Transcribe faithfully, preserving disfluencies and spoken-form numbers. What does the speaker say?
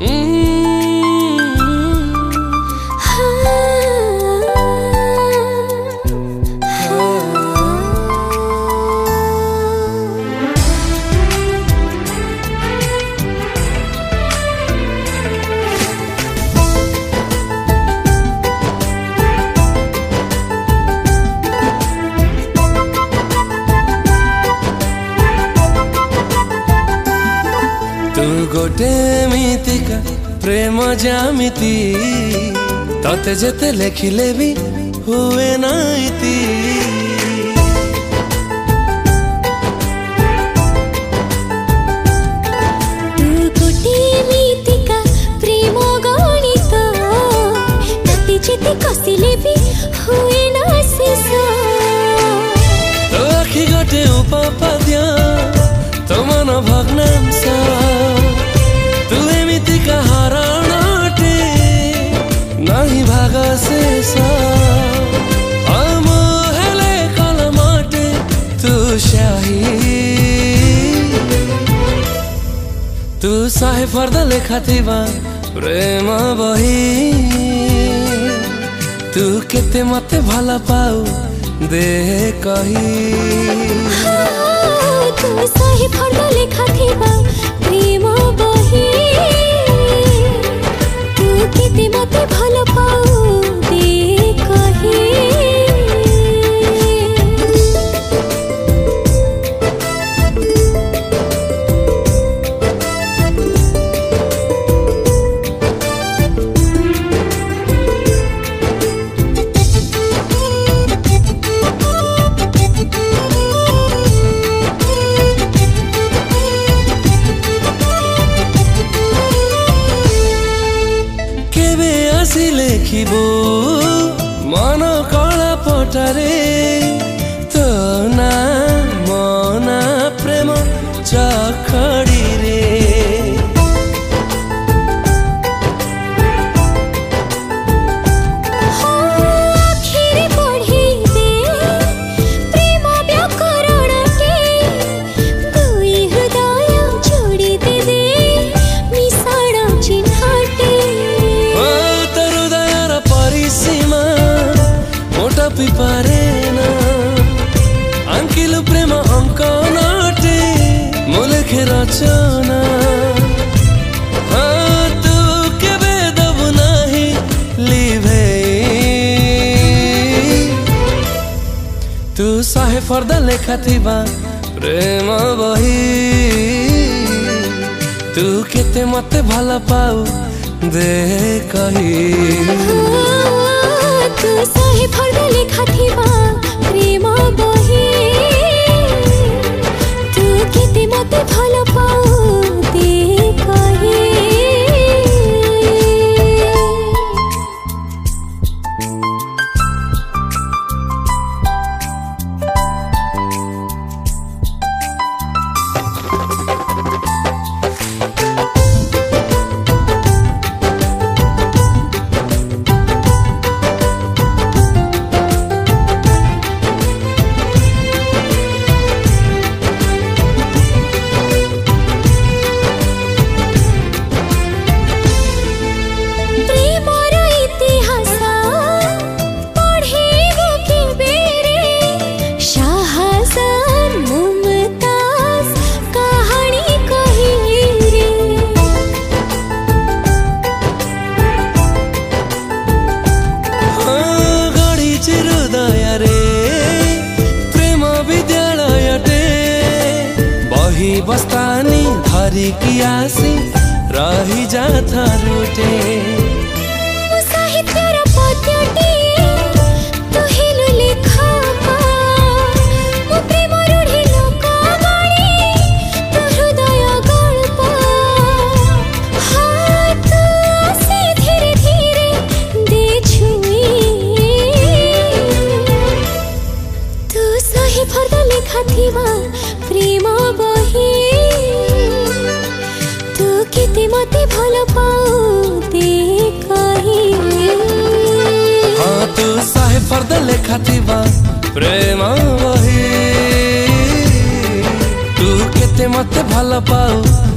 तू गोटे मितिका प्रेम जामिति तते जेते लेखिले भी हुए ना इति। तू गोटे मितिका प्रेम गणित तते जेते कसिले भी हुए ना शेष। तो आखि गोटे उपपद्य तो मन भग्नांश तू एमितिका हरणटे नहीं भाग शेष। आमो हेले कलमटे तू शाही तू शहे फर्द लेखा थिबा प्रेम बही। तू केते मते भल पाऊ दे कही। तू सही फर्द लेखा थिबा प्रेम बही। तू केते मते भल पाऊ दे कही। लेखिबो मन कला पटारे तो ना मना प्रेम चखड़ी रे। पारे ना अंकिल प्रेम अंक नाटे मुलेखे रचना। हाँ तू केबे दबु नाही लिभे। तू शहे फर्द लेखा थिबा प्रेम बही। तू केते मते भल पाऊ दे कही। तू सही फर्द लेखा थिबा प्रेम बही। तू केते मते भल पाऊ दे कही। बस्तानी धरी की आसी रही जा थारुटे। साहित्यर पद्यटी तू हेलु लेखक मो प्रेम रूढ़ी लोक गणी तू हृदय गल्प। हाँ तू आसी धीरे धीरे दे छुई। तू सही फर्द लेखा थिबा प्रेम बही। तू केते मते भल पाऊ दे कही। हाँ तू शहे फर्द लेखा थिबा प्रेम बही। तू केते मते भल पाऊ